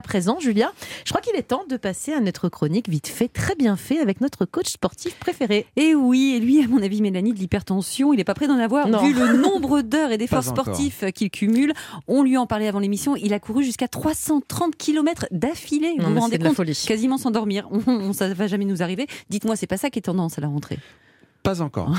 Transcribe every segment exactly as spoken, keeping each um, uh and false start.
Présent, Julia. Je crois qu'il est temps de passer à notre chronique vite fait, très bien fait, avec notre coach sportif préféré. Et oui, et lui, à mon avis, Mélanie, de l'hypertension, il n'est pas prêt d'en avoir. Non. Vu le nombre d'heures et d'efforts Pas encore. sportifs qu'il cumule, on lui en parlait avant l'émission, il a couru jusqu'à trois cent trente kilomètres d'affilée. Non, vous mais vous rendez c'est de la compte, folie. quasiment s'endormir. On, on, ça ne va jamais nous arriver. Dites-moi, c'est pas ça qui est tendance à la rentrée? Pas encore.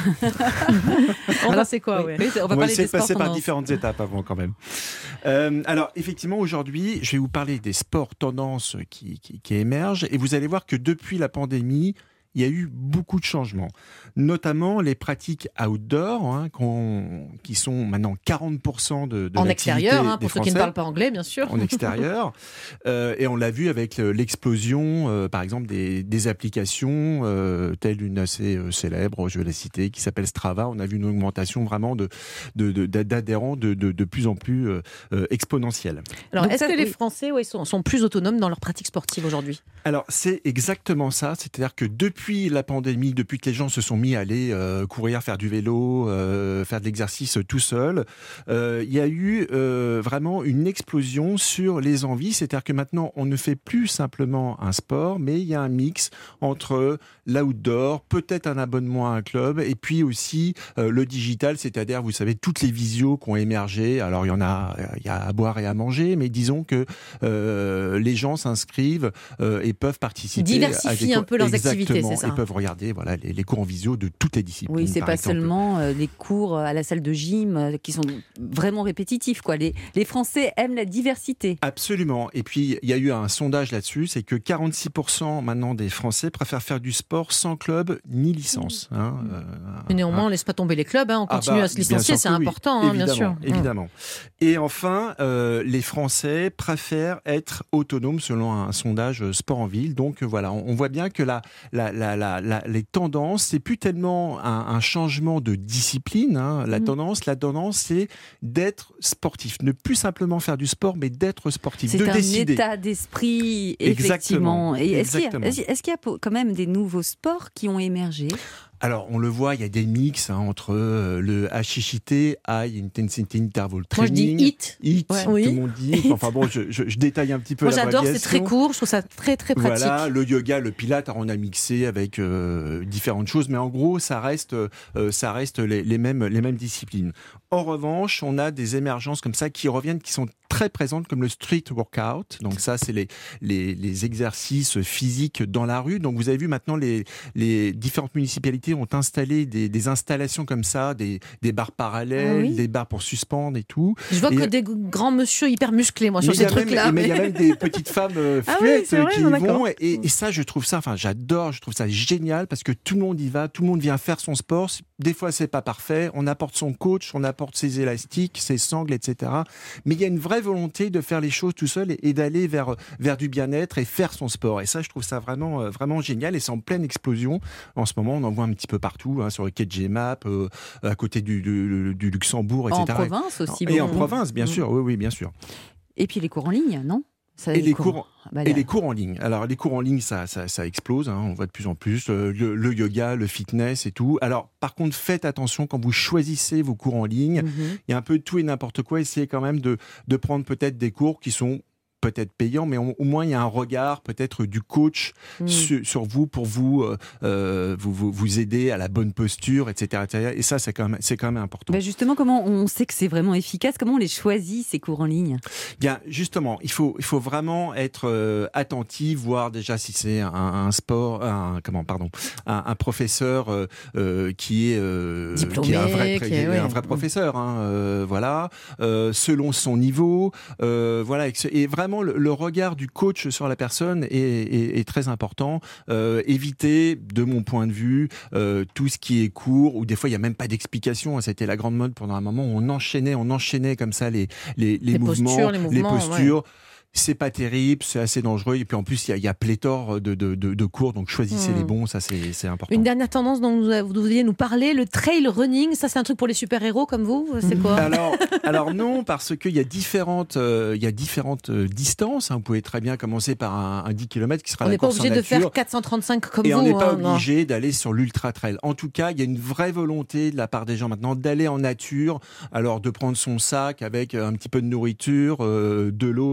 Alors c'est quoi Oui, ouais. oui, on va On va parler essayer des de sports passer par tendances. différentes étapes avant quand même. Euh, alors effectivement aujourd'hui je vais vous parler des sports tendances qui, qui, qui émergent et vous allez voir que depuis la pandémie il y a eu beaucoup de changements, notamment les pratiques outdoor hein, qu'on, qui sont maintenant quarante pour cent de, de En l'activité extérieur, hein, des pour ceux qui ne Français. parlent pas anglais, bien sûr. En extérieur. Euh, et on l'a vu avec le- l'explosion, euh, par exemple, des, des applications, euh, telle une assez euh, célèbre, je vais la citer, qui s'appelle Strava. On a vu une augmentation vraiment de, de, de- d'adhérents de, de, de plus en plus euh, euh, exponentielle. Alors, Donc est-ce ça, que les oui. Français ouais, sont, sont plus autonomes dans leur pratique sportive aujourd'hui? Alors, c'est exactement ça. C'est-à-dire que depuis la pandémie, depuis que les gens se sont mis à aller euh, courir, faire du vélo, euh, faire de l'exercice tout seul, euh, il y a eu euh, vraiment une explosion sur les envies. C'est-à-dire que maintenant, on ne fait plus simplement un sport, mais il y a un mix entre l'outdoor, peut-être un abonnement à un club, et puis aussi euh, le digital, c'est-à-dire, vous savez, toutes les visios qui ont émergé. Alors, il y en a, il y a à boire et à manger, mais disons que euh, les gens s'inscrivent euh, et peuvent participer. Diversifient à des un cours- peu leurs Exactement, activités, c'est ça. Ils peuvent regarder voilà, les, les cours en visio de toutes les disciplines. Oui, c'est par pas exemple. seulement euh, les cours à la salle de gym euh, qui sont vraiment répétitifs, quoi. Les, les Français aiment la diversité. Absolument. Et puis, il y a eu un sondage là-dessus, c'est que quarante-six pour cent maintenant des Français préfèrent faire du sport sans club ni licence. Hein, euh, Mais néanmoins, hein. on ne laisse pas tomber les clubs, hein, on Ah continue bah, à se bien licencier, sûr c'est que oui. important, hein, bien Évidemment, sûr. évidemment. Et enfin, euh, les Français préfèrent être autonomes selon un sondage Sport en Ville. Donc voilà, on, on voit bien que la, la, la, la, la- les tendances, c'est plus tellement un, un changement de discipline. Hein. La Mm. tendance, la tendance, c'est d'être sportif, ne plus simplement faire du sport, mais d'être sportif, C'est de un décider. état d'esprit, Exactement, effectivement. Et est-ce qu'il y a- exactement. est-ce est-ce qu'il y a po- quand même des nouveaux sports qui ont émergé? Alors, on le voit, il y a des mix hein, entre euh, le H I I T, High Intensity Interval Moi, je dis Training. hit. Hit, Ouais. tout Oui. le monde dit. Enfin bon, je, je, je détaille un petit peu Moi, la j'adore, c'est très variation. court, je trouve ça très, très pratique. Voilà, le yoga, le pilate, alors on a mixé avec euh, différentes choses, mais en gros, ça reste, euh, ça reste les, les mêmes, les mêmes disciplines. En revanche, on a des émergences comme ça qui reviennent, qui sont très présentes, comme le street workout. Donc ça, c'est les, les, les exercices physiques dans la rue. Donc vous avez vu maintenant, les, les différentes municipalités ont installé des, des installations comme ça, des, des barres parallèles, Ah oui. des barres pour suspendre et tout. Je vois Et- que des grands monsieur hyper musclés, moi, sur Mais il y ces a même- trucs-là. mais il y a même des petites femmes euh, Ah oui, fluettes c'est vrai, qui y non, d'accord. vont. Et, et ça, je trouve ça, enfin, j'adore, je trouve ça génial parce que tout le monde y va, tout le monde vient faire son sport. Des fois, c'est pas parfait. On apporte son coach, on apporte ses élastiques, ses sangles, et cetera. Mais il y a une vraie volonté de faire les choses tout seul et, et d'aller vers, vers du bien-être et faire son sport. Et ça, je trouve ça vraiment, euh, vraiment génial. Et c'est en pleine explosion. En ce moment, on en voit un petit peu partout, hein, sur le quai de G M A P, euh, à côté du, du, du Luxembourg, et En cetera. province aussi. Et en beaucoup. province, bien Mm. sûr. Oui, oui, bien sûr. Et puis les cours en ligne, non? Ça, Et les cours, bah, et là- les cours en ligne. Alors, les cours en ligne, ça, ça, ça explose. Hein, on voit de plus en plus euh, le, le yoga, le fitness et tout. Alors, par contre, faites attention quand vous choisissez vos cours en ligne. Mhm. Il y a un peu de tout et n'importe quoi. Essayez quand même de, de prendre peut-être des cours qui sont peut-être payants, mais au, au moins il y a un regard peut-être du coach Mm. sur, sur vous pour vous, euh, euh, vous, vous vous aider à la bonne posture, et cetera, et cetera. Et ça, c'est quand même, c'est quand même important. Bah, justement, comment on sait que c'est vraiment efficace? Comment on les choisit, ces cours en ligne? Bien, justement, il faut, il faut vraiment être euh, attentif, voir déjà si c'est un, un sport, un, comment, pardon, un, un professeur euh, euh, qui est, euh, Diplômé, qui est un vrai, qui qui est- est ouais. un vrai professeur, hein, euh, voilà, euh, selon son niveau, euh, voilà, et, et vraiment le, le regard du coach sur la personne est, est, est très important. Euh, éviter, de mon point de vue, euh, tout ce qui est court, ou des fois il y a même pas d'explication. C'était la grande mode pendant un moment. Où on enchaînait, on enchaînait comme ça les les, les, Les mouvements, postures, les mouvements, postures. C'est pas terrible, c'est assez dangereux. Et puis en plus, il y a, il y a pléthore de, de, de, de cours, donc choisissez Hmm. les bons, ça c'est, c'est important. Une dernière tendance dont vous, vous deviez nous parler, le trail running, ça c'est un truc pour les super-héros comme vous, c'est quoi? Alors, alors non, parce qu'il y a différentes, euh, il y a différentes euh, distances. Hein. Vous pouvez très bien commencer par un, un dix kilomètres qui sera On la n'est pas course en obligé de nature. faire quatre cent trente-cinq comme Et vous. on n'est pas hein, non. obligé d'aller sur l'ultra trail. En tout cas, il y a une vraie volonté de la part des gens maintenant d'aller en nature. Alors de prendre son sac avec un petit peu de nourriture, euh, de l'eau, n'est-ce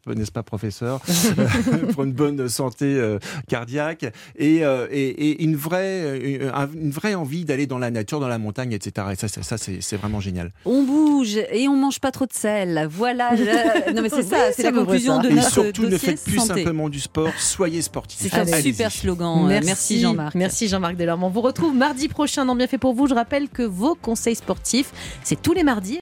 n'est-ce pas, professeur, pour une bonne santé euh, cardiaque et, euh, et, et une vraie, une vraie envie d'aller dans la nature, dans la montagne, et cetera. Et ça, ça, ça c'est, c'est vraiment génial. On bouge et on mange pas trop de sel. Voilà. Je... Non mais c'est ça, Oui, c'est c'est la conclusion ça. de Et notre surtout, ne dossier faites plus santé. simplement du sport, soyez sportifs. C'est un Allez-y. super slogan. Merci, Merci Jean-Marc. Merci Jean-Marc Delorme. On vous retrouve mardi prochain dans Bien fait pour vous. Je rappelle que vos conseils sportifs, c'est tous les mardis.